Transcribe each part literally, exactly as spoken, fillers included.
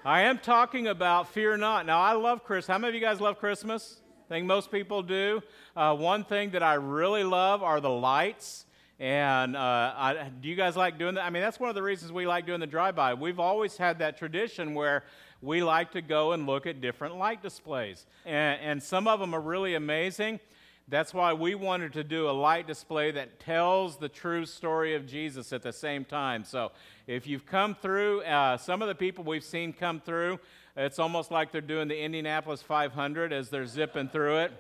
I am talking about fear not. Now, I love Christmas. How many of you guys love Christmas? I think most people do. Uh, one thing that I really love are the lights. And uh, I, do you guys like doing that? I mean, that's one of the reasons we like doing the drive-by. We've always had that tradition where we like to go and look at different light displays. And, and some of them are really amazing. That's why we wanted to do a light display that tells the true story of Jesus at the same time. So if you've come through, uh, some of the people we've seen come through, it's almost like they're doing the Indianapolis five hundred as they're zipping through it.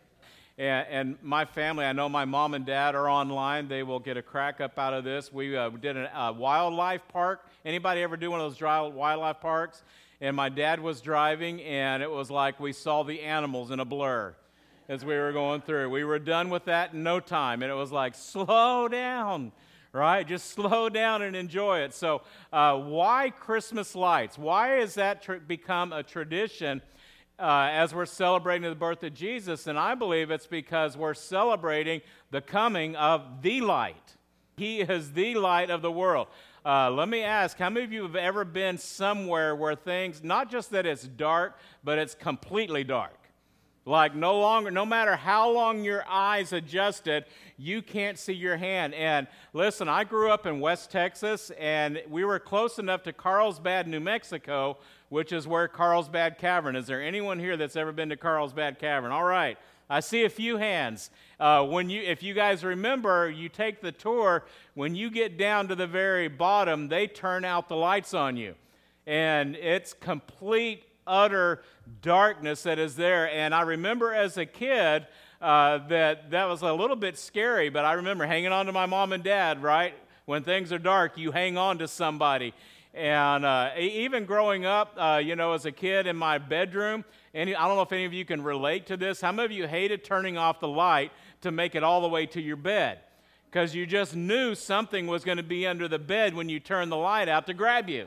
And, and my family, I know my mom and dad are online. They will get a crack up out of this. We uh, did a uh, wildlife park. Anybody ever do one of those dry wildlife parks? And my dad was driving, and it was like we saw the animals in a blur as we were going through. We were done with that in no time, and it was like, slow down, right? Just slow down and enjoy it. So uh, why Christmas lights? Why has that tr- become a tradition uh, as we're celebrating the birth of Jesus? And I believe it's because we're celebrating the coming of the light. He is the light of the world. Uh, let me ask, how many of you have ever been somewhere where things, not just that it's dark, but it's completely dark? Like no longer, no matter how long your eyes adjusted, you can't see your hand. And listen, I grew up in West Texas, and we were close enough to Carlsbad, New Mexico, which is where Carlsbad Cavern. Is there anyone here that's ever been to Carlsbad Cavern? All right, I see a few hands. Uh, when you, if you guys remember, you take the tour. When you get down to the very bottom, they turn out the lights on you, and it's complete, utter darkness that is there. And I remember as a kid uh, that that was a little bit scary, but I remember hanging on to my mom and dad, right? When things are dark, you hang on to somebody. And uh, even growing up, uh, you know, as a kid in my bedroom, and I don't know if any of you can relate to this. How many of you hated turning off the light to make it all the way to your bed? Because you just knew something was going to be under the bed when you turned the light out to grab you.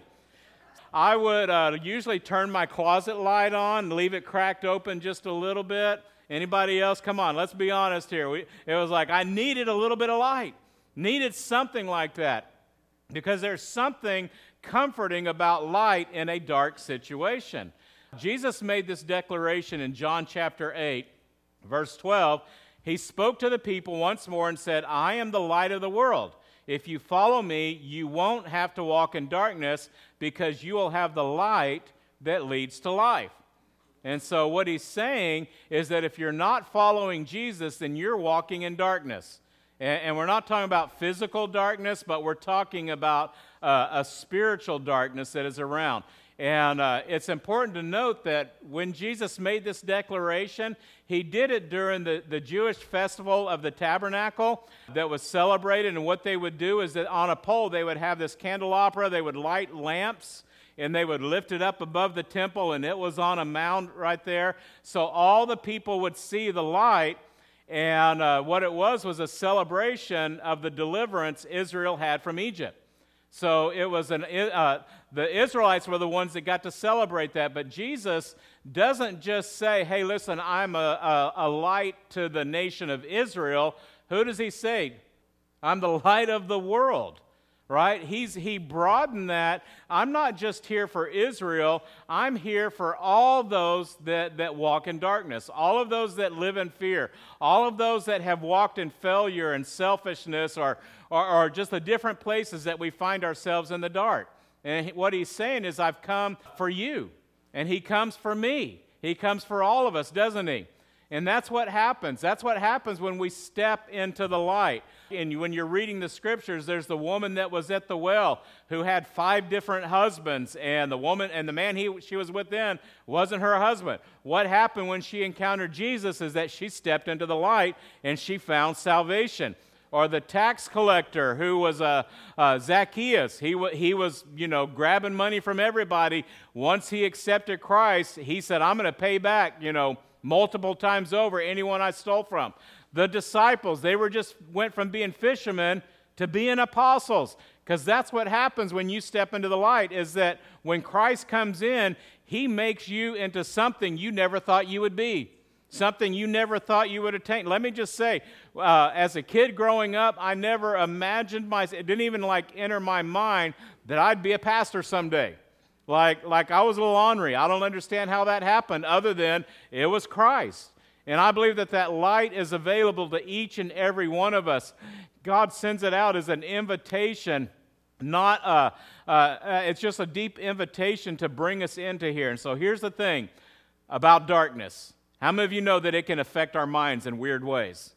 I would uh, usually turn my closet light on, leave it cracked open just a little bit. Anybody else? Come on, let's be honest here. We, it was like I needed a little bit of light, needed something like that, because there's something comforting about light in a dark situation. Jesus made this declaration in John chapter eight, verse twelve. He spoke to the people once more and said, I am the light of the world. If you follow me, you won't have to walk in darkness because you will have the light that leads to life. And so what he's saying is that if you're not following Jesus, then you're walking in darkness. And, and we're not talking about physical darkness, but we're talking about uh, a spiritual darkness that is around. And uh, it's important to note that when Jesus made this declaration, he did it during the, the Jewish festival of the tabernacle that was celebrated. And what they would do is that on a pole, they would have this candelabra, they would light lamps, and they would lift it up above the temple, and it was on a mound right there. So all the people would see the light, and uh, what it was was a celebration of the deliverance Israel had from Egypt. So it was an uh, the Israelites were the ones that got to celebrate that, but Jesus doesn't just say, hey, listen, I'm a, a, a light to the nation of Israel. Who does he say? I'm the light of the world, right? He's He broadened that. I'm not just here for Israel. I'm here for all those that, that walk in darkness, all of those that live in fear, all of those that have walked in failure and selfishness or Or, or just the different places that we find ourselves in the dark. And what he's saying is, I've come for you, and he comes for me. He comes for all of us, doesn't he? And that's what happens. That's what happens when we step into the light. And when you're reading the scriptures, there's the woman that was at the well who had five different husbands, and the woman and the man he she was with then wasn't her husband. What happened when she encountered Jesus is that she stepped into the light and she found salvation. Or the tax collector who was uh, uh, Zacchaeus. He, w- he was, you know, grabbing money from everybody. Once he accepted Christ, he said, I'm going to pay back, you know, multiple times over anyone I stole from. The disciples, they were just went from being fishermen to being apostles. Because that's what happens when you step into the light, is that when Christ comes in, he makes you into something you never thought you would be. Something you never thought you would attain. Let me just say, uh, as a kid growing up, I never imagined myself, it didn't even like enter my mind that I'd be a pastor someday. Like, like I was a little ornery. I don't understand how that happened other than it was Christ. And I believe that that light is available to each and every one of us. God sends it out as an invitation, not a, uh, uh, it's just a deep invitation to bring us into here. And so here's the thing about darkness. How many of you know that it can affect our minds in weird ways?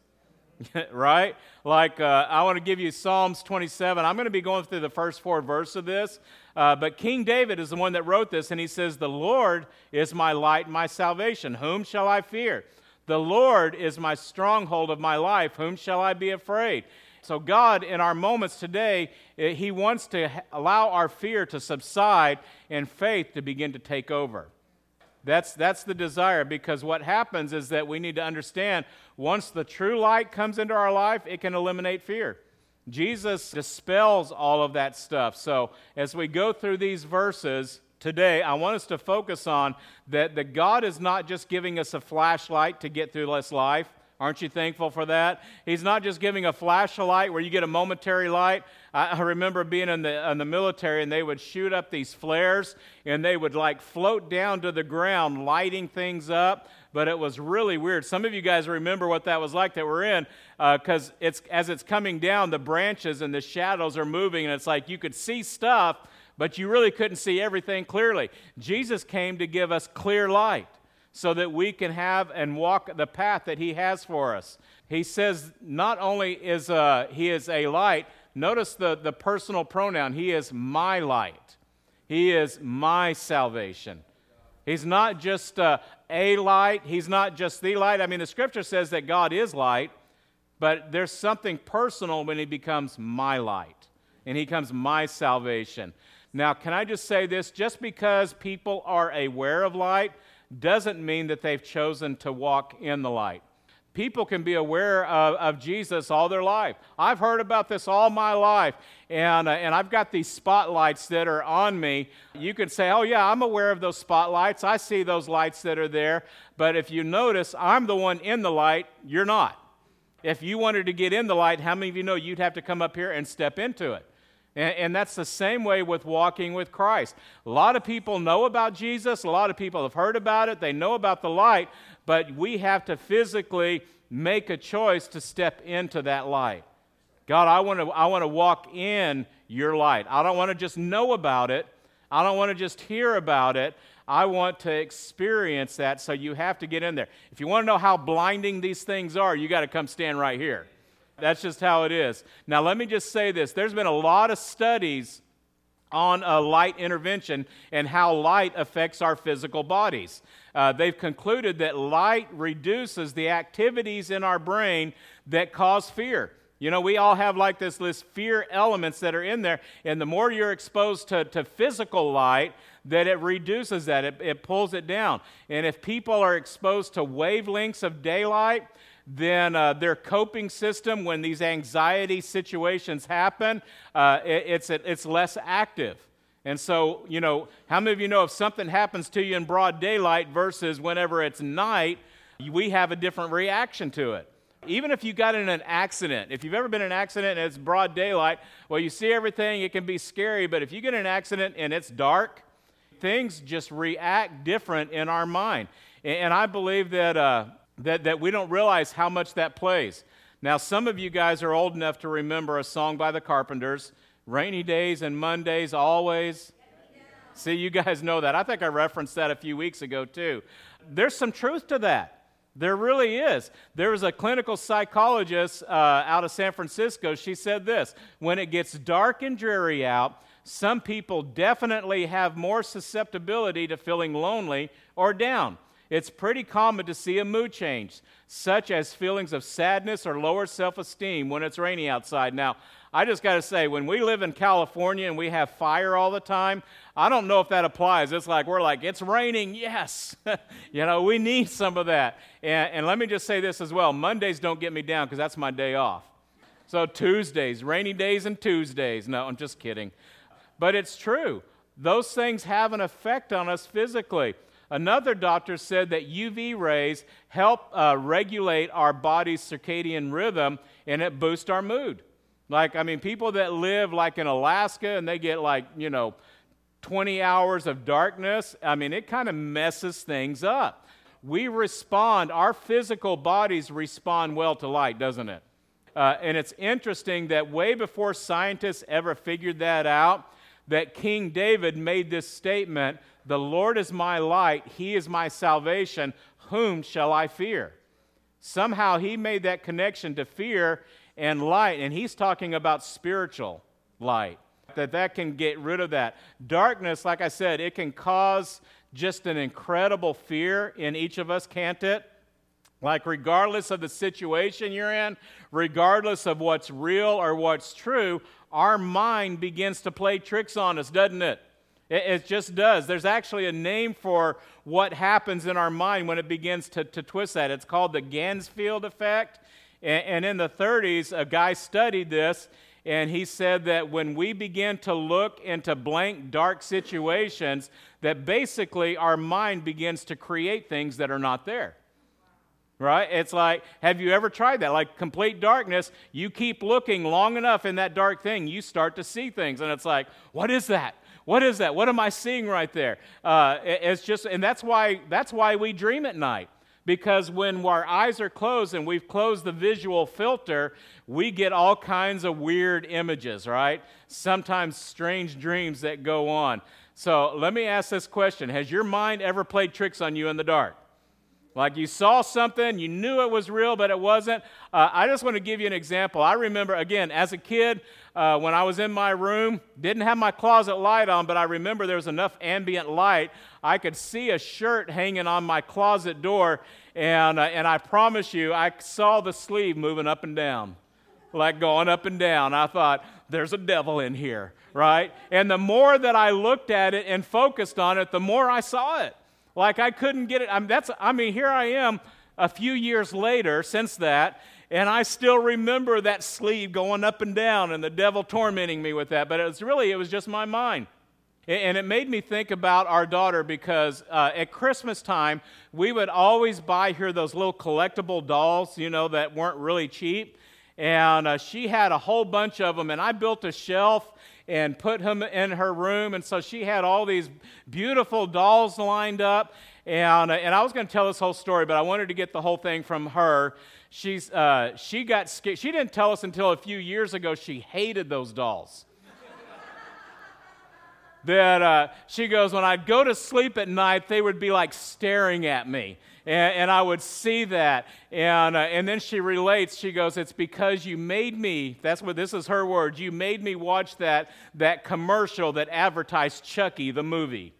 Right? Like, uh, I want to give you Psalms twenty-seven. I'm going to be going through the first four verses of this, uh, but King David is the one that wrote this, and he says, "The Lord is my light and my salvation. Whom shall I fear? The Lord is my stronghold of my life. Whom shall I be afraid?" So God, in our moments today, He wants to allow our fear to subside and faith to begin to take over. That's, that's the desire, because what happens is that we need to understand once the true light comes into our life, it can eliminate fear. Jesus dispels all of that stuff. So as we go through these verses today, I want us to focus on that, that God is not just giving us a flashlight to get through this life. Aren't you thankful for that? He's not just giving a flashlight where you get a momentary light. I, I remember being in the, in the military, and they would shoot up these flares, and they would like float down to the ground, lighting things up. But it was really weird. Some of you guys remember what that was like that we're in, because uh, it's as it's coming down, the branches and the shadows are moving, and it's like you could see stuff, but you really couldn't see everything clearly. Jesus came to give us clear light, so that we can have and walk the path that He has for us. He says not only is uh, He is a light, notice the, the personal pronoun. He is my light. He is my salvation. He's not just uh, a light. He's not just the light. I mean, the Scripture says that God is light, but there's something personal when He becomes my light, and He becomes my salvation. Now, can I just say this? Just because people are aware of light doesn't mean that they've chosen to walk in the light. People can be aware of, of Jesus all their life. I've heard about this all my life, and, uh, and I've got these spotlights that are on me. You could say, oh yeah, I'm aware of those spotlights. I see those lights that are there. But if you notice, I'm the one in the light. You're not. If you wanted to get in the light, how many of you know you'd have to come up here and step into it? And, and that's the same way with walking with Christ. A lot of people know about Jesus. A lot of people have heard about it. They know about the light, but we have to physically make a choice to step into that light. God, I want to I want to walk in your light. I don't want to just know about it. I don't want to just hear about it. I want to experience that, so you have to get in there. If you want to know how blinding these things are, you got to come stand right here. That's just how it is. Now, let me just say this. There's been a lot of studies on uh, light intervention and how light affects our physical bodies. Uh, they've concluded that light reduces the activities in our brain that cause fear. You know, we all have like this list fear elements that are in there, and the more you're exposed to, to physical light, that it reduces that. It, it pulls it down. And if people are exposed to wavelengths of daylight, then uh, their coping system when these anxiety situations happen, uh, it, it's, it, it's less active. And so, you know, how many of you know if something happens to you in broad daylight versus whenever it's night, we have a different reaction to it? Even if you got in an accident, if you've ever been in an accident and it's broad daylight, well, you see everything, it can be scary, but if you get in an accident and it's dark, things just react different in our mind. And, and I believe that... Uh, That, that we don't realize how much that plays. Now, some of you guys are old enough to remember a song by the Carpenters, Rainy Days and Mondays Always. Yeah. See, you guys know that. I think I referenced that a few weeks ago, too. There's some truth to that. There really is. There was a clinical psychologist uh, out of San Francisco. She said this: when it gets dark and dreary out, some people definitely have more susceptibility to feeling lonely or down. It's pretty common to see a mood change, such as feelings of sadness or lower self-esteem when it's rainy outside. Now, I just got to say, when we live in California and we have fire all the time, I don't know if that applies. It's like, we're like, it's raining, yes. You know, we need some of that. And, and let me just say this as well. Mondays don't get me down because that's my day off. So Tuesdays, rainy days and Tuesdays. No, I'm just kidding. But it's true. Those things have an effect on us physically. Another doctor said that U V rays help uh, regulate our body's circadian rhythm, and it boosts our mood. Like, I mean, people that live like in Alaska and they get like, you know, twenty hours of darkness, I mean, it kind of messes things up. We respond, our physical bodies respond well to light, doesn't it? Uh, and it's interesting that way before scientists ever figured that out, that King David made this statement, "The Lord is my light, he is my salvation, whom shall I fear?" Somehow he made that connection to fear and light, and he's talking about spiritual light, that that can get rid of that. Darkness, like I said, it can cause just an incredible fear in each of us, can't it? Like regardless of the situation you're in, regardless of what's real or what's true, our mind begins to play tricks on us, doesn't it? It, it just does. There's actually a name for what happens in our mind when it begins to, to twist that. It's called the Gansfield effect. And, and in the thirties, a guy studied this, and he said that when we begin to look into blank, dark situations, that basically our mind begins to create things that are not there. Right? It's like, have you ever tried that? Like complete darkness, you keep looking long enough in that dark thing, you start to see things. And it's like, what is that? What is that? What am I seeing right there? Uh, it, it's just, and that's why, that's why we dream at night. Because when our eyes are closed and we've closed the visual filter, we get all kinds of weird images, right? Sometimes strange dreams that go on. So let me ask this question. Has your mind ever played tricks on you in the dark? Like you saw something, you knew it was real, but it wasn't. Uh, I just want to give you an example. I remember, again, as a kid, uh, when I was in my room, didn't have my closet light on, but I remember there was enough ambient light. I could see a shirt hanging on my closet door, and, uh, and I promise you, I saw the sleeve moving up and down, like going up and down. I thought, there's a devil in here, right? And the more that I looked at it and focused on it, the more I saw it. Like I couldn't get it. I mean, that's, I mean, here I am a few years later since that, and I still remember that sleeve going up and down and the devil tormenting me with that. But it was really, it was just my mind. And it made me think about our daughter because uh, at Christmas time, we would always buy her those little collectible dolls, you know, that weren't really cheap. And uh, she had a whole bunch of them, and I built a shelf and put them in her room, and so she had all these beautiful dolls lined up, and, uh, and I was going to tell this whole story, but I wanted to get the whole thing from her. She's, uh, she got scared. She didn't tell us until a few years ago she hated those dolls. that uh, she goes, when I'd go to sleep at night, they would be like staring at me. And, and I would see that. And, uh, and then she relates, she goes, it's because you made me, that's what, this is her words, you made me watch that, that commercial that advertised Chucky, the movie.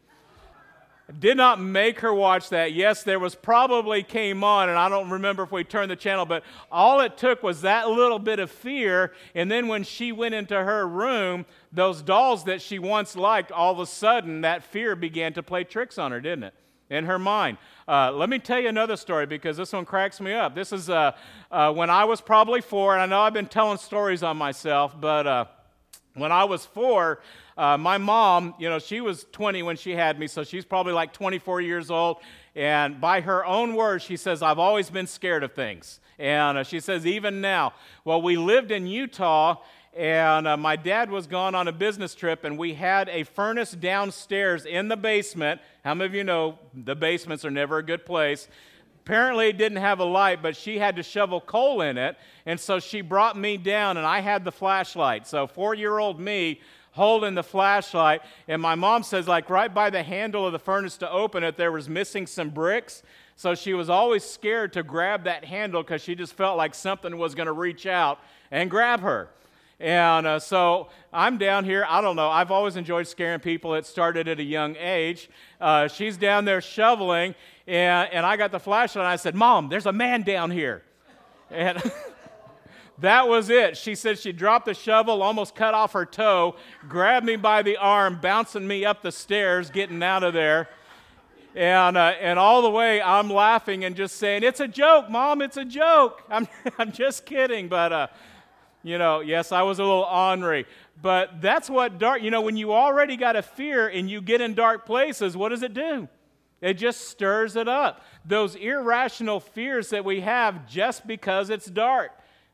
Did not make her watch that. Yes, there was probably came on, and I don't remember if we turned the channel, but all it took was that little bit of fear, and then when she went into her room, those dolls that she once liked, all of a sudden that fear began to play tricks on her, didn't it? In her mind. Uh, let me tell you another story because this one cracks me up. This is uh, uh, when I was probably four, and I know I've been telling stories on myself, but uh, when I was four, uh, my mom, you know, she was twenty when she had me, so she's probably like twenty-four years old, and by her own words, she says, I've always been scared of things. And uh, she says, even now. Well, we lived in Utah, and uh, my dad was gone on a business trip, and we had a furnace downstairs in the basement. How many of you know the basements are never a good place? Apparently it didn't have a light, but she had to shovel coal in it, and so she brought me down, and I had the flashlight. So four-year-old me holding the flashlight, and my mom says, like right by the handle of the furnace to open it, there was missing some bricks. So she was always scared to grab that handle because she just felt like something was going to reach out and grab her. And uh, so I'm down here. I don't know. I've always enjoyed scaring people. It started at a young age. Uh, she's down there shoveling, and, and I got the flashlight, and I said, Mom, there's a man down here. And that was it. She said she dropped the shovel, almost cut off her toe, grabbed me by the arm, bouncing me up the stairs, getting out of there. And uh, and all the way, I'm laughing and just saying, it's a joke, Mom, it's a joke. I'm, I'm just kidding, but... Uh, You know, yes, I was a little ornery, but that's what dark, you know, when you already got a fear and you get in dark places, what does it do? It just stirs it up. Those irrational fears that we have just because it's dark.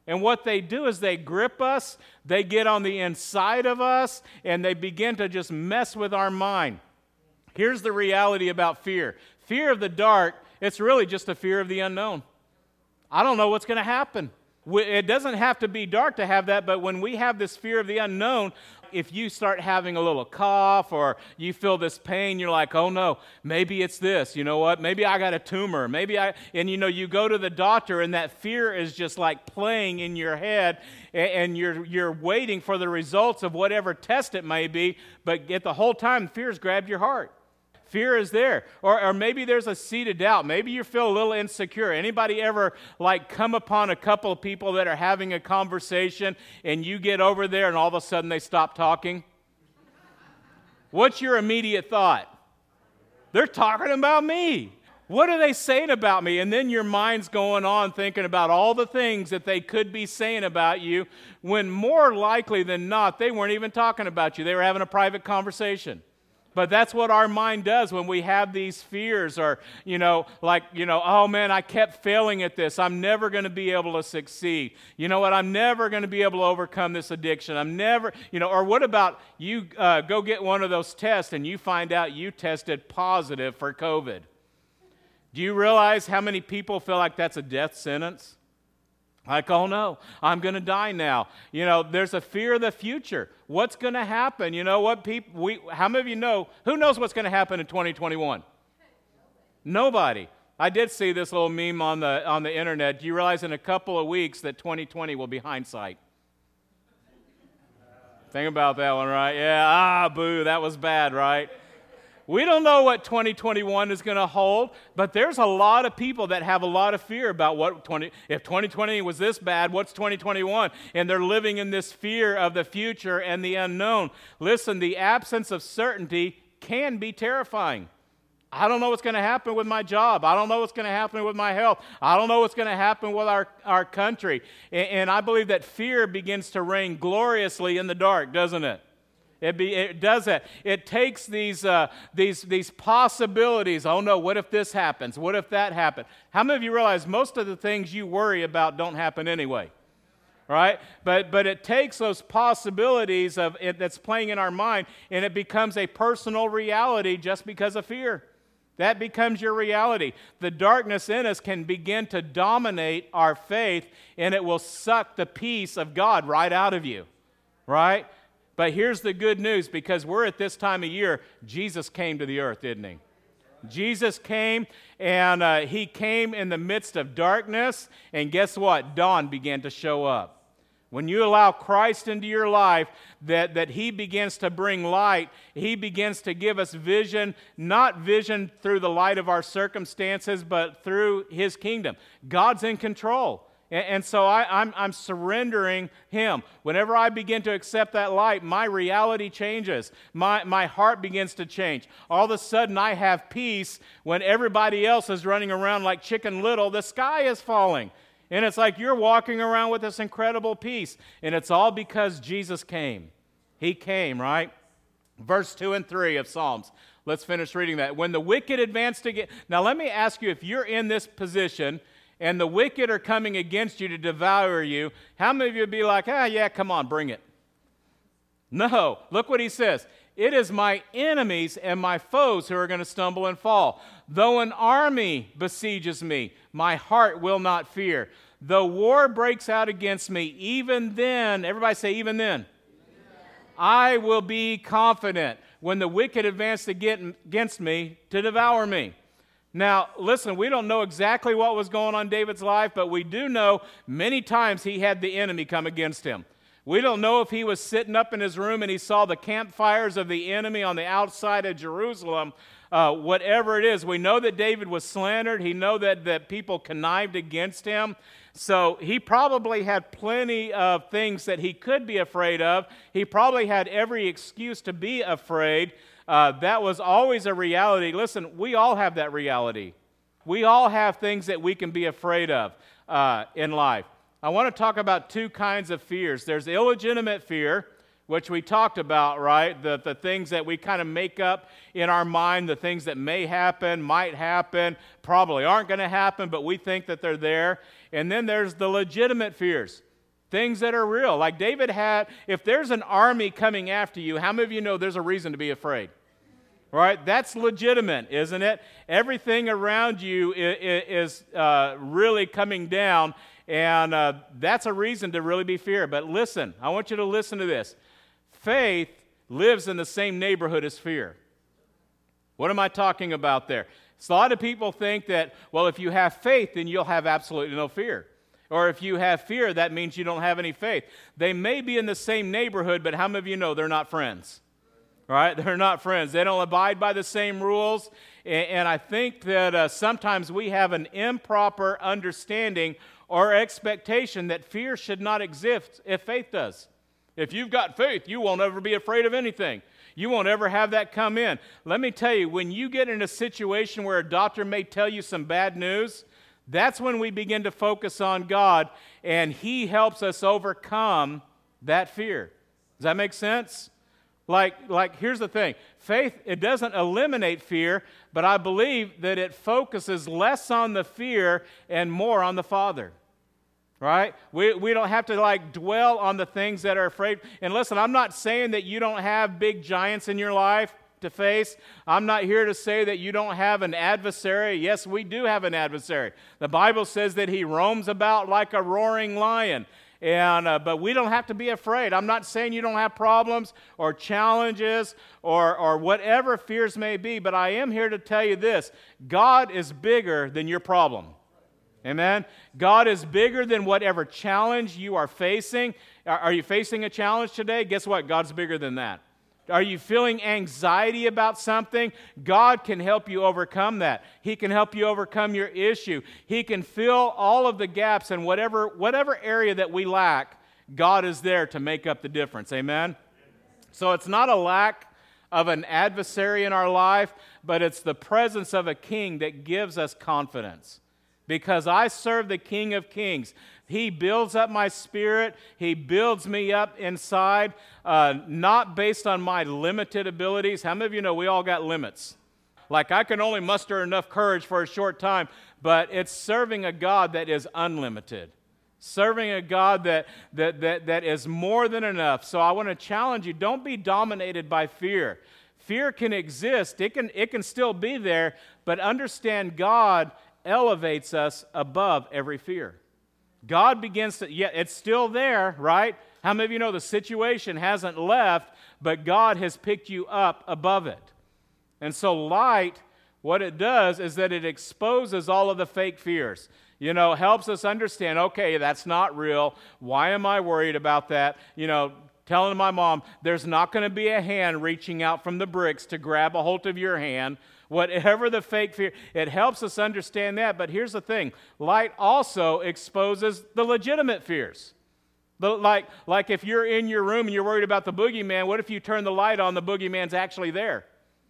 And what they do is they grip us, they get on the inside of us, and they begin to just mess with our mind. Here's the reality about fear. Fear of the dark, it's really just a fear of the unknown. I don't know what's going to happen. It doesn't have to be dark to have that, but when we have this fear of the unknown, if you start having a little cough or you feel this pain, you're like, oh no, maybe it's this. You know what? Maybe I got a tumor. Maybe I, and you know, you go to the doctor and that fear is just like playing in your head and you're you're waiting for the results of whatever test it may be, but at the whole time, fear's grabbed your heart. Fear is there. Or, or maybe there's a seed of doubt. Maybe you feel a little insecure. Anybody ever like come upon a couple of people that are having a conversation and you get over there and all of a sudden they stop talking? What's your immediate thought? They're talking about me. What are they saying about me? And then your mind's going on thinking about all the things that they could be saying about you when more likely than not, they weren't even talking about you. They were having a private conversation. But that's what our mind does when we have these fears or, you know, like, you know, oh man, I kept failing at this. I'm never going to be able to succeed. You know what? I'm never going to be able to overcome this addiction. I'm never, you know, or what about you uh, go get one of those tests and you find out you tested positive for COVID? Do you realize how many people feel like that's a death sentence? Like, oh no, I'm going to die now. You know, there's a fear of the future. What's going to happen? You know what, people? We, how many of you know, who knows what's going to happen in twenty twenty-one? Nobody. I did see this little meme on the on the internet. Do you realize in a couple of weeks that twenty twenty will be hindsight? Think about that one, right? Yeah, ah, boo, that was bad, right? We don't know what twenty twenty-one is going to hold, but there's a lot of people that have a lot of fear about what twenty if twenty twenty was this bad, what's twenty twenty-one? And they're living in this fear of the future and the unknown. Listen, the absence of certainty can be terrifying. I don't know what's going to happen with my job. I don't know what's going to happen with my health. I don't know what's going to happen with our, our country. And, and I believe that fear begins to reign gloriously in the dark, doesn't it? It, be, it does that. It takes these, uh, these, these possibilities. Oh no, what if this happens? What if that happens? How many of you realize most of the things you worry about don't happen anyway? Right? But, but it takes those possibilities of it that's playing in our mind and it becomes a personal reality just because of fear. That becomes your reality. The darkness in us can begin to dominate our faith and it will suck the peace of God right out of you. Right? But here's the good news, because we're at this time of year, Jesus came to the earth, didn't he? Jesus came, and uh, he came in the midst of darkness, and guess what? Dawn began to show up. When you allow Christ into your life, that, that he begins to bring light, he begins to give us vision, not vision through the light of our circumstances, but through his kingdom. God's in control. And so I, I'm, I'm surrendering him. Whenever I begin to accept that light, my reality changes. My, my heart begins to change. All of a sudden, I have peace when everybody else is running around like Chicken Little. The sky is falling. And it's like you're walking around with this incredible peace. And it's all because Jesus came. He came, right? Verse two and three of Psalms. Let's finish reading that. When the wicked advance to get... Now, let me ask you, if you're in this position... and the wicked are coming against you to devour you, how many of you would be like, ah, yeah, come on, bring it? No. Look what he says. It is my enemies and my foes who are going to stumble and fall. Though an army besieges me, my heart will not fear. Though war breaks out against me, even then, everybody say, even then, I will be confident when the wicked advance against me to devour me. Now, listen, we don't know exactly what was going on in David's life, but we do know many times he had the enemy come against him. We don't know if he was sitting up in his room and he saw the campfires of the enemy on the outside of Jerusalem. Uh, whatever it is, we know that David was slandered. He know that, that people connived against him. So he probably had plenty of things that he could be afraid of. He probably had every excuse to be afraid. Uh, that was always a reality. Listen, we all have that reality. We all have things that we can be afraid of uh, in life. I want to talk about two kinds of fears. There's illegitimate fear, which we talked about, right? The, the things that we kind of make up in our mind, the things that may happen, might happen, probably aren't going to happen, but we think that they're there. And then there's the legitimate fears. Things that are real. Like David had, if there's an army coming after you, how many of you know there's a reason to be afraid? Right? That's legitimate, isn't it? Everything around you is, is uh, really coming down, and uh, that's a reason to really be feared. But listen, I want you to listen to this. Faith lives in the same neighborhood as fear. What am I talking about there? So a lot of people think that, well, if you have faith, then you'll have absolutely no fear. Or if you have fear, that means you don't have any faith. They may be in the same neighborhood, but how many of you know they're not friends? Right? They're not friends. They don't abide by the same rules. And, and I think that uh, sometimes we have an improper understanding or expectation that fear should not exist if faith does. If you've got faith, you won't ever be afraid of anything. You won't ever have that come in. Let me tell you, when you get in a situation where a doctor may tell you some bad news, that's when we begin to focus on God, and He helps us overcome that fear. Does that make sense? Like, like here's the thing. Faith, it doesn't eliminate fear, but I believe that it focuses less on the fear and more on the Father. Right? We we don't have to like dwell on the things that are afraid. And listen, I'm not saying that you don't have big giants in your life to face. I'm not here to say that you don't have an adversary. Yes, we do have an adversary. The Bible says that he roams about like a roaring lion. And uh, but we don't have to be afraid. I'm not saying you don't have problems or challenges or or whatever fears may be, but I am here to tell you this. God is bigger than your problem. Amen? God is bigger than whatever challenge you are facing. Are you facing a challenge today? Guess what? God's bigger than that. Are you feeling anxiety about something? God can help you overcome that. He can help you overcome your issue. He can fill all of the gaps in whatever, whatever area that we lack. God is there to make up the difference. Amen? So it's not a lack of an adversary in our life, but it's the presence of a king that gives us confidence. Because I serve the King of Kings. He builds up my spirit. He builds me up inside, uh, not based on my limited abilities. How many of you know we all got limits? Like I can only muster enough courage for a short time, but it's serving a God that is unlimited. Serving a God that, that, that, that is more than enough. So I want to challenge you, don't be dominated by fear. Fear can exist. It can, it can still be there, but understand God elevates us above every fear. God begins to, yeah, it's still there, right? How many of you know the situation hasn't left, but God has picked you up above it? And so light, what it does is that it exposes all of the fake fears. You know, helps us understand, okay, that's not real. Why am I worried about that? You know, telling my mom, there's not going to be a hand reaching out from the bricks to grab a hold of your hand. Whatever the fake fear, it helps us understand that. But here's the thing. Light also exposes the legitimate fears. The, like, like if you're in your room and you're worried about the boogeyman, what if you turn the light on, the boogeyman's actually there?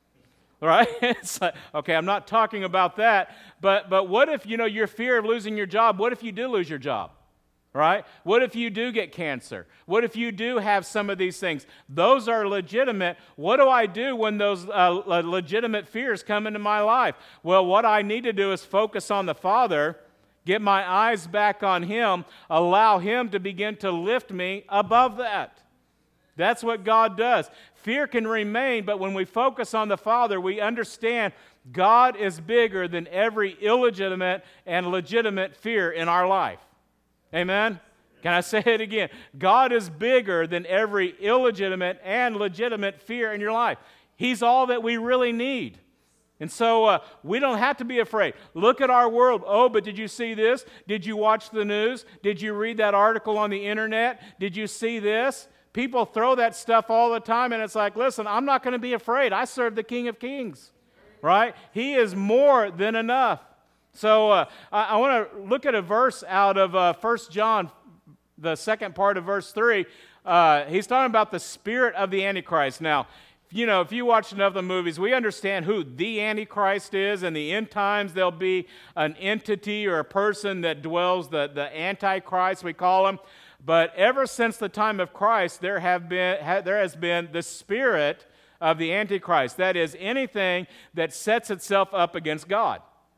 Right? It's like, okay, I'm not talking about that. But, but what if, you know, your fear of losing your job, what if you do lose your job? Right? What if you do get cancer? What if you do have some of these things? Those are legitimate. What do I do when those uh, legitimate fears come into my life? Well, what I need to do is focus on the Father, get my eyes back on Him, allow Him to begin to lift me above that. That's what God does. Fear can remain, but when we focus on the Father, we understand God is bigger than every illegitimate and legitimate fear in our life. Amen? Can I say it again? God is bigger than every illegitimate and legitimate fear in your life. He's all that we really need. And so uh, we don't have to be afraid. Look at our world. Oh, but did you see this? Did you watch the news? Did you read that article on the internet? Did you see this? People throw that stuff all the time, and it's like, listen, I'm not going to be afraid. I serve the King of Kings, right? He is more than enough. So uh, I, I want to look at a verse out of uh, First John, the second part of verse three. Uh, he's talking about the spirit of the Antichrist. Now, you know, if you watch enough of the movies, we understand who the Antichrist is. In the end times, there'll be an entity or a person that dwells, the, the Antichrist, we call him. But ever since the time of Christ, there have been ha, there has been the spirit of the Antichrist. That is, anything that sets itself up against God.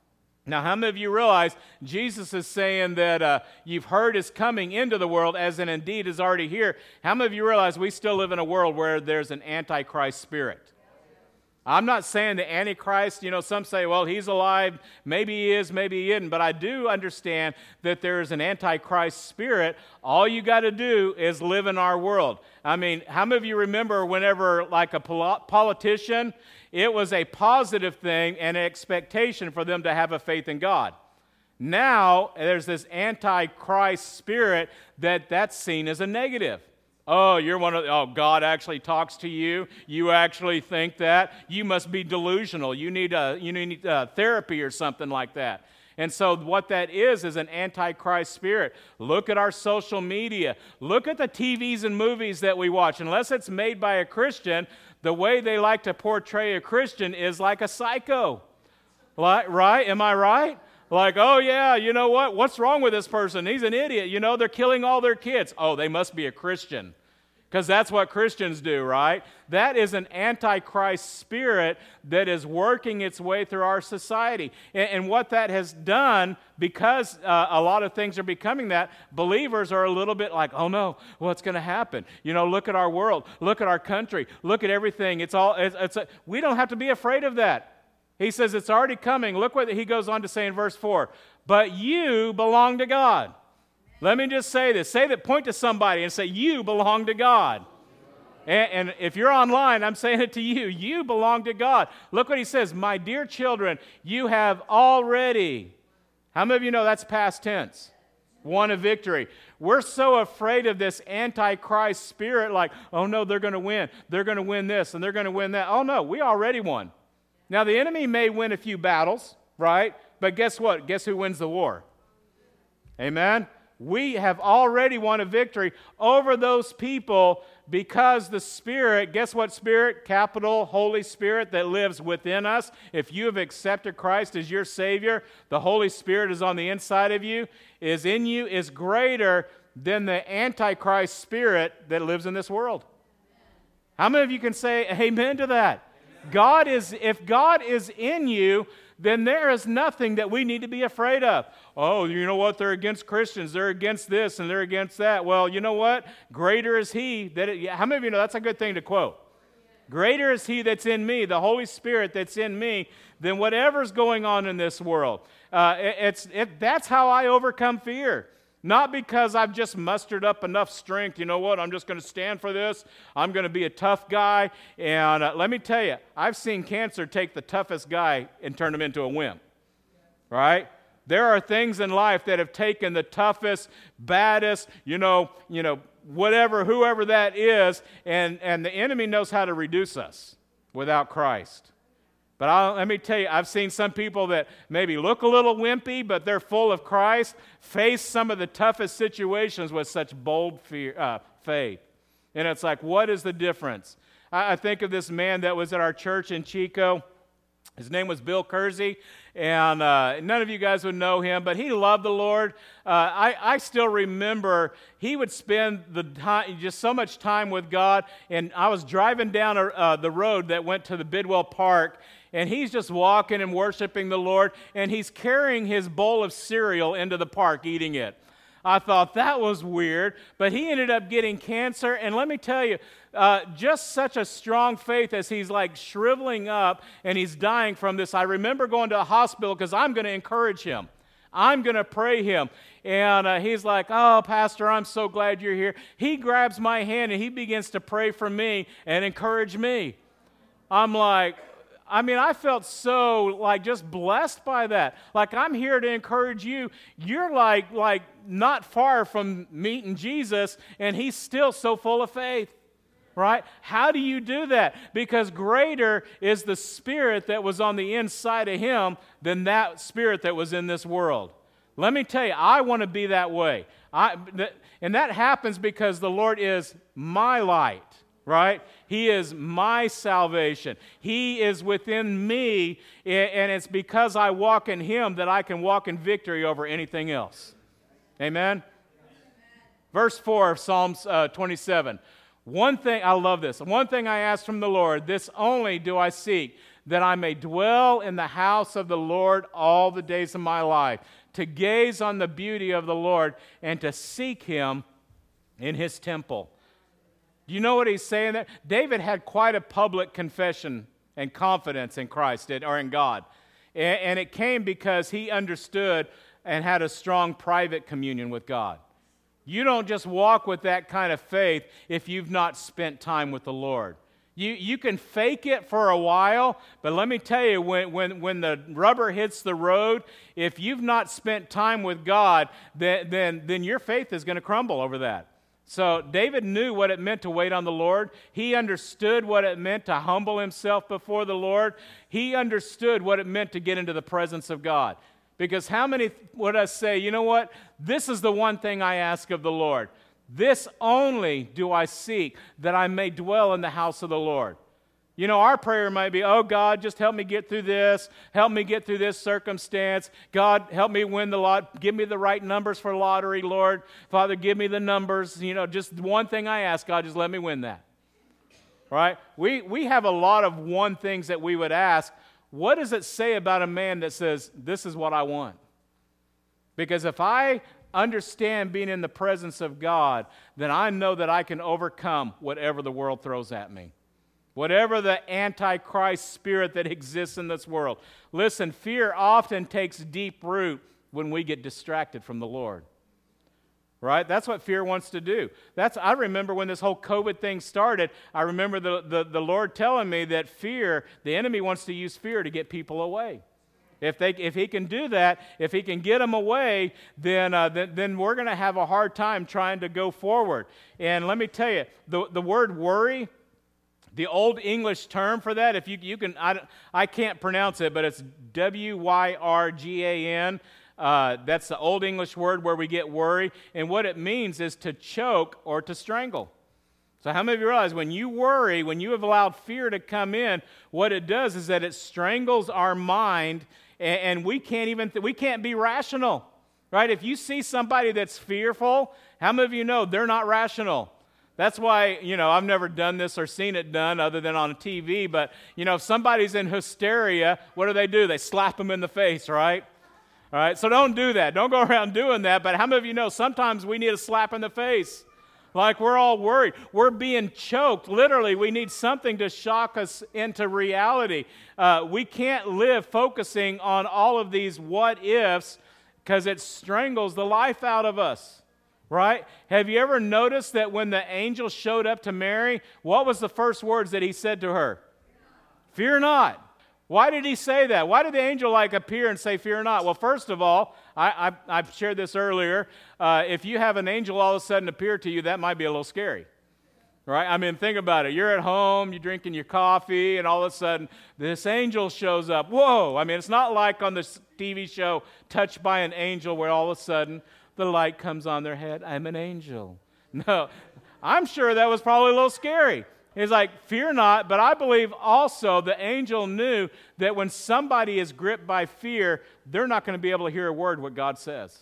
Now, how many of you realize Jesus is saying that uh, you've heard is coming into the world, as in indeed is already here? How many of you realize we still live in a world where there's an antichrist spirit? I'm not saying the Antichrist, you know, some say, well, he's alive, maybe he is, maybe he isn't, but I do understand that there's an Antichrist spirit. All you got to do is live in our world. I mean, how many of you remember whenever, like a pol- politician, it was a positive thing and an expectation for them to have a faith in God? Now, there's this Antichrist spirit that that's seen as a negative. Oh, you're one of the, oh, God actually talks to you. You actually think that. You must be delusional. You need a, you need a therapy or something like that. And so what that is is an antichrist spirit. Look at our social media. Look at the T Vs and movies that we watch. Unless it's made by a Christian, the way they like to portray a Christian is like a psycho. Like, right? Am I right? Like, oh, yeah, you know what? What's wrong with this person? He's an idiot. You know, they're killing all their kids. Oh, they must be a Christian. Because that's what Christians do, right? That is an antichrist spirit that is working its way through our society. And, and what that has done, because uh, a lot of things are becoming that, believers are a little bit like, oh no, what's going to happen? You know, look at our world. Look at our country. Look at everything. It's all. It's, it's a, we don't have to be afraid of that. He says it's already coming. Look what he goes on to say in verse four. But you belong to God. Let me just say this. Say that, point to somebody and say, you belong to God. And, and if you're online, I'm saying it to you. You belong to God. Look what he says. My dear children, you have already. How many of you know that's past tense? Won a victory. We're so afraid of this antichrist spirit, like, oh no, they're going to win. They're going to win this and they're going to win that. Oh no, we already won. Now, the enemy may win a few battles, right? But guess what? Guess who wins the war? Amen? We have already won a victory over those people because the Spirit, guess what Spirit? Capital Holy Spirit that lives within us. If you have accepted Christ as your Savior, the Holy Spirit is on the inside of you, is in you, is greater than the Antichrist spirit that lives in this world. How many of you can say amen to that? God is, if God is in you, then there is nothing that we need to be afraid of. Oh, you know what? They're against Christians. They're against this and they're against that. Well, you know what? Greater is He that. It, how many of you know that's a good thing to quote? Greater is He that's in me, the Holy Spirit that's in me, than whatever's going on in this world. Uh, it, it's it, that's how I overcome fear. Not because I've just mustered up enough strength, you know what, I'm just going to stand for this, I'm going to be a tough guy, and uh, let me tell you, I've seen cancer take the toughest guy and turn him into a wimp, right? There are things in life that have taken the toughest, baddest, you know, you know, whatever, whoever that is, and, and the enemy knows how to reduce us without Christ. But I'll, let me tell you, I've seen some people that maybe look a little wimpy, but they're full of Christ, face some of the toughest situations with such bold fear, uh, faith. And it's like, what is the difference? I, I think of this man that was at our church in Chico. His name was Bill Kersey, and uh, none of you guys would know him, but he loved the Lord. Uh, I, I still remember he would spend the time, just so much time with God, and I was driving down uh, the road that went to the Bidwell Park, and he's just walking and worshiping the Lord, and he's carrying his bowl of cereal into the park, eating it. I thought that was weird, but he ended up getting cancer, and let me tell you, uh, just such a strong faith as he's like shriveling up and he's dying from this. I remember going to a hospital because I'm going to encourage him. I'm going to pray him. And uh, he's like, oh, Pastor, I'm so glad you're here. He grabs my hand and he begins to pray for me and encourage me. I'm like, I mean, I felt so like just blessed by that. Like, I'm here to encourage you. You're like, like not far from meeting Jesus, and he's still so full of faith, right? How do you do that? Because greater is the spirit that was on the inside of him than that spirit that was in this world. Let me tell you, I want to be that way. I, and that happens because the Lord is my light. Right? He is my salvation. He is within me, and it's because I walk in Him that I can walk in victory over anything else. Amen? Verse four of Psalms uh, twenty-seven. One thing, I love this. One thing I ask from the Lord, this only do I seek, that I may dwell in the house of the Lord all the days of my life, to gaze on the beauty of the Lord and to seek him in his temple. Do you know what he's saying there? David had quite a public confession and confidence in Christ, or in God. And it came because he understood and had a strong private communion with God. You don't just walk with that kind of faith if you've not spent time with the Lord. You, you can fake it for a while, but let me tell you, when, when, when the rubber hits the road, if you've not spent time with God, then, then, then your faith is going to crumble over that. So David knew what it meant to wait on the Lord. He understood what it meant to humble himself before the Lord. He understood what it meant to get into the presence of God. Because how many would us say, you know what? This is the one thing I ask of the Lord. This only do I seek, that I may dwell in the house of the Lord. You know, our prayer might be, oh, God, just help me get through this. Help me get through this circumstance. God, help me win the lot. Give me the right numbers for lottery, Lord. Father, give me the numbers. You know, just one thing I ask, God, just let me win that. Right? We, we have a lot of one things that we would ask. What does it say about a man that says, this is what I want? Because if I understand being in the presence of God, then I know that I can overcome whatever the world throws at me. Whatever the antichrist spirit that exists in this world. Listen, fear often takes deep root when we get distracted from the Lord. Right? That's what fear wants to do. That's I remember when this whole COVID thing started, I remember the, the, the Lord telling me that fear, the enemy wants to use fear to get people away. If they, if he can do that, if he can get them away, then, uh, then, then we're going to have a hard time trying to go forward. And let me tell you, the, the word worry, the old English term for that, if you, you can, I, I can't pronounce it, but it's W Y R G A N. Uh, that's the old English word where we get worry. And what it means is to choke or to strangle. So how many of you realize when you worry, when you have allowed fear to come in, what it does is that it strangles our mind, and, and we can't even, th- we can't be rational, right? If you see somebody that's fearful, how many of you know they're not rational? That's why, you know, I've never done this or seen it done other than on T V, but, you know, if somebody's in hysteria, what do they do? They slap them in the face, right? All right, so don't do that. Don't go around doing that, but how many of you know sometimes we need a slap in the face? Like we're all worried. We're being choked. Literally, we need something to shock us into reality. Uh, we can't live focusing on all of these what-ifs because it strangles the life out of us. Right? Have you ever noticed that when the angel showed up to Mary, what was the first words that he said to her? Fear not. Why did he say that? Why did the angel like appear and say, fear not? Well, first of all, I, I, I've shared this earlier. Uh, if you have an angel all of a sudden appear to you, that might be a little scary. Right? I mean, think about it. You're at home, you're drinking your coffee, and all of a sudden, this angel shows up. Whoa! I mean, it's not like on this T V show, Touched by an Angel, where all of a sudden, the light comes on their head. I'm an angel. No, I'm sure that was probably a little scary. He's like, fear not, but I believe also the angel knew that when somebody is gripped by fear, they're not going to be able to hear a word what God says.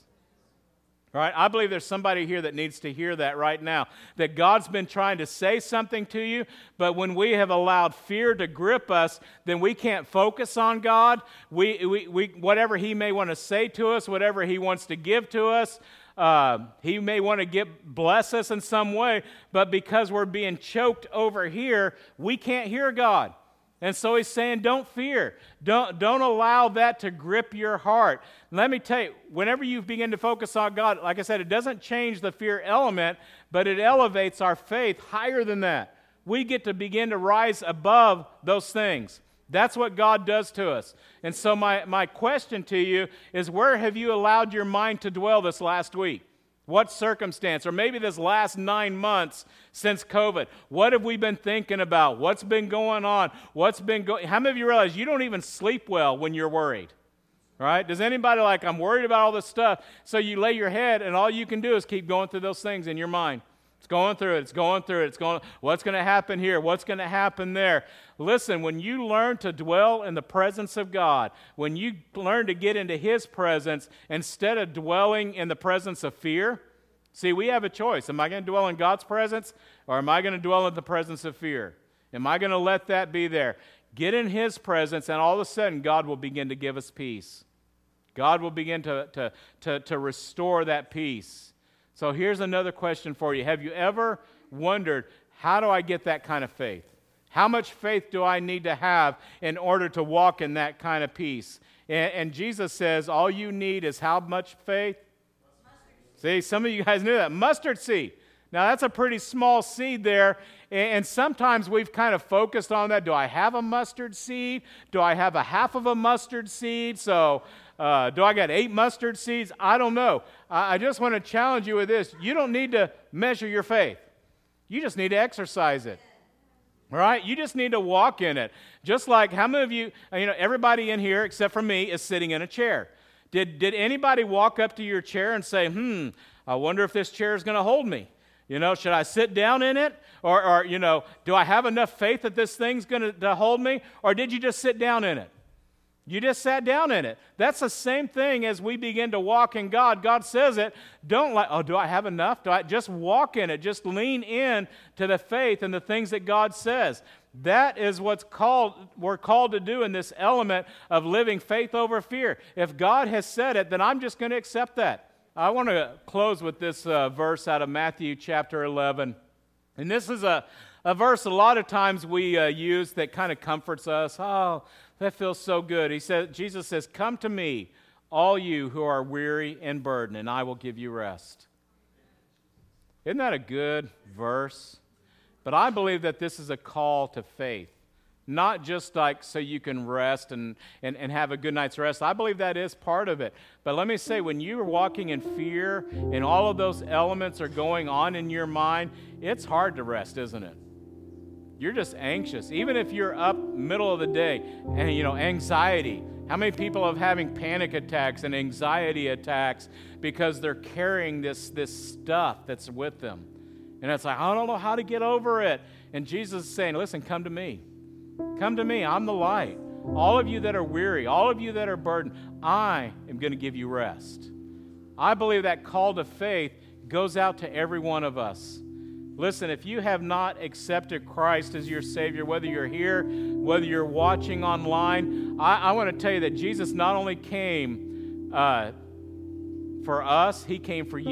Right? I believe there's somebody here that needs to hear that right now, that God's been trying to say something to you, but when we have allowed fear to grip us, then we can't focus on God. We, we, we whatever He may want to say to us, whatever He wants to give to us, uh, He may want to get bless us in some way, but because we're being choked over here, we can't hear God. And so He's saying, don't fear. Don't, don't allow that to grip your heart. Let me tell you, whenever you begin to focus on God, like I said, it doesn't change the fear element, but it elevates our faith higher than that. We get to begin to rise above those things. That's what God does to us. And so my, my question to you is, where have you allowed your mind to dwell this last week? What circumstance, or maybe this last nine months since COVID, what have we been thinking about? What's been going on? What's been going? How many of you realize you don't even sleep well when you're worried? Right? Does anybody like, I'm worried about all this stuff? So you lay your head, and all you can do is keep going through those things in your mind. It's going through it. It's going through it. It's going. What's going to happen here? What's going to happen there? Listen, when you learn to dwell in the presence of God, when you learn to get into His presence instead of dwelling in the presence of fear, see, we have a choice. Am I going to dwell in God's presence, or am I going to dwell in the presence of fear? Am I going to let that be there? get in His presence, and all of a sudden, God will begin to give us peace. God will begin to, to, to, to restore that peace. So here's another question for you. Have you ever wondered, how do I get that kind of faith? How much faith do I need to have in order to walk in that kind of peace? And, and Jesus says, all you need is how much faith? See, some of you guys knew that. Mustard seed. Now, that's a pretty small seed there, and sometimes we've kind of focused on that. Do I have a mustard seed? Do I have a half of a mustard seed? So, uh, do I got eight mustard seeds? I don't know. I, I just want to challenge you with this. You don't need to measure your faith. You just need to exercise it. All right? You just need to walk in it. Just like how many of you, you know, everybody in here except for me is sitting in a chair. Did, did anybody walk up to your chair and say, hmm, I wonder if this chair is going to hold me? You know, should I sit down in it? Or, or, you know, do I have enough faith that this thing's going to hold me? Or did you just sit down in it? You just sat down in it. That's the same thing as we begin to walk in God. God says it. Don't like, oh, do I have enough? Do I just walk in it? Just lean in to the faith and the things that God says. That is what's called, we're called to do in this element of living faith over fear. If God has said it, then I'm just going to accept that. I want to close with this uh, verse out of Matthew chapter eleven. And this is a, a verse a lot of times we uh, use that kind of comforts us. Oh, that feels so good. He said, Jesus says, come to me, all you who are weary and burdened, and I will give you rest. Isn't that a good verse? But I believe that this is a call to faith. Not just like so you can rest and, and, and have a good night's rest. I believe that is part of it. But let me say, when you're walking in fear and all of those elements are going on in your mind, it's hard to rest, isn't it? You're just anxious. Even if you're up middle of the day and, you know, anxiety. How many people are having panic attacks and anxiety attacks because they're carrying this, this stuff that's with them? And it's like, I don't know how to get over it. And Jesus is saying, listen, come to me. Come to me. I'm the light. All of you that are weary, all of you that are burdened, I am going to give you rest. I believe that call to faith goes out to every one of us. Listen, if you have not accepted Christ as your Savior, whether you're here, whether you're watching online, I, I want to tell you that Jesus not only came uh, for us, He came for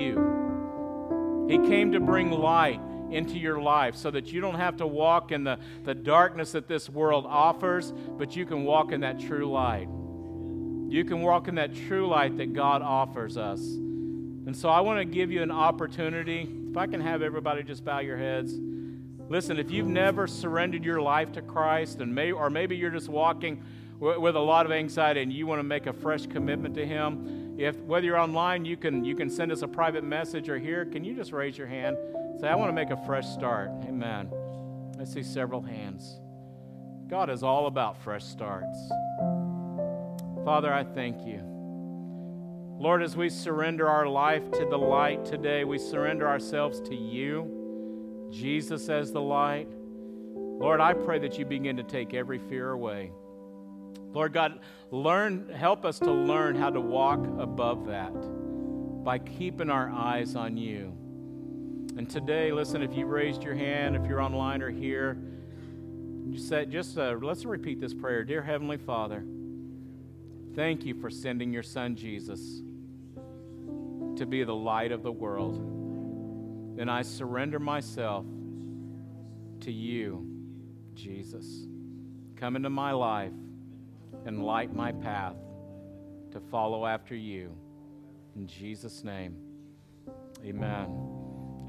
you. He came to bring light into your life so that you don't have to walk in the, the darkness that this world offers, but you can walk in that true light. You can walk in that true light that God offers us. And so I want to give you an opportunity. If I can have everybody just bow your heads. Listen, if you've never surrendered your life to Christ, and may, or maybe you're just walking w- with a lot of anxiety and you want to make a fresh commitment to Him, if whether you're online, you can you can send us a private message, or here, can you just raise your hand? Say, I want to make a fresh start. Amen. I see several hands. God is all about fresh starts. Father, I thank you. Lord, as we surrender our life to the light today, we surrender ourselves to you, Jesus as the light. Lord, I pray that you begin to take every fear away. Lord God, learn, help us to learn how to walk above that by keeping our eyes on you. And today, listen, if you raised your hand, if you're online or here, you said, just uh, let's repeat this prayer. Dear Heavenly Father, thank you for sending your Son, Jesus, to be the light of the world. And I surrender myself to you, Jesus. Come into my life and light my path to follow after you. In Jesus' name, amen.